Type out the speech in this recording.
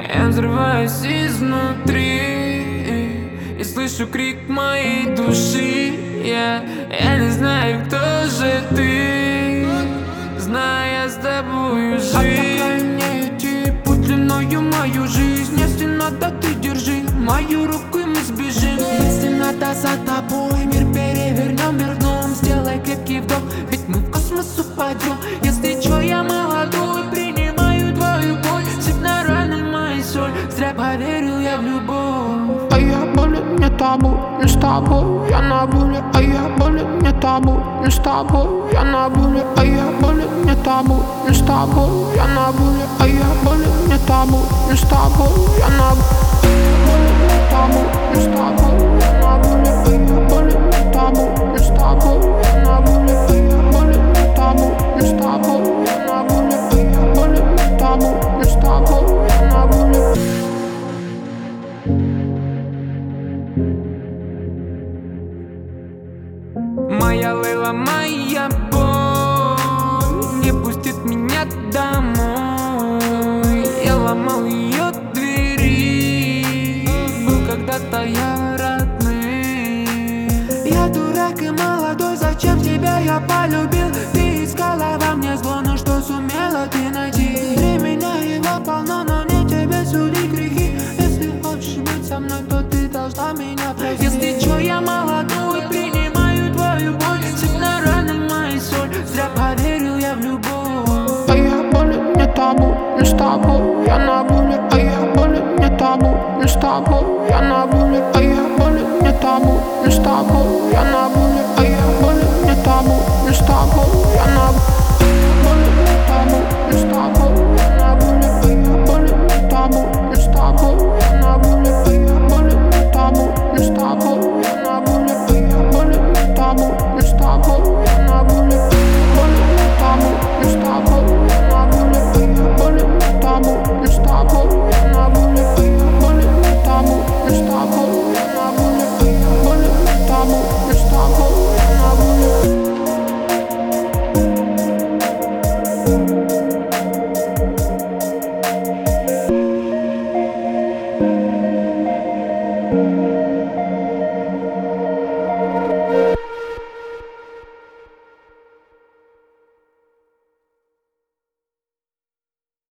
Я взрываюсь изнутри и слышу крик моей души. Я не знаю, кто же ты, знаю, я с тобою жить. Отдавай мне идти путь длиною мою жизнь. Если надо, ты держи мою руку, и мы сбежим. Если надо, за тобой мир перевернем, мир дном. Сделай крепкий вдох, ведь мы в космос упадем. Если чё, я молодой, принимаю твою боль. Сыпь на раны мои соль, зря поверил я в любовь. А я болен, не табу, не с тобой, я на воле. А я болен, не табу, не с тобой, я на воле. А я болен, не табу, не с тобой, я на воле. А я болен, не табу, не с тобой, я на воле. Не табу, не с тобой, я на воле. А я болен, не табу, не с тобой, я на воле. А я болен, не табу, не с тобой, я на воле. А я болен, не табу, не с тобой, я на воле. Моя Лейла, моя боль не пустит меня домой. Я ломал ее двери, был когда-то я родным. Я дурак и молодой, зачем тебя я полюбил? Ты искала во мне зло, но что сумела ты найти? Для меня его полно, но не тебе судить грехи. Если хочешь быть со мной, то ты должна меня простить. Если чё, я молодой, принимаю твою боль. Сыпь на раны мои соль, зря поверил я в любовь. А я болен, не табу, не с тобой, я на воле. А я болен, не табу, не с тобой, я на воле. А я болен, не табу, не с тобой, я на воле. А я болен, не табу, не с тобой, я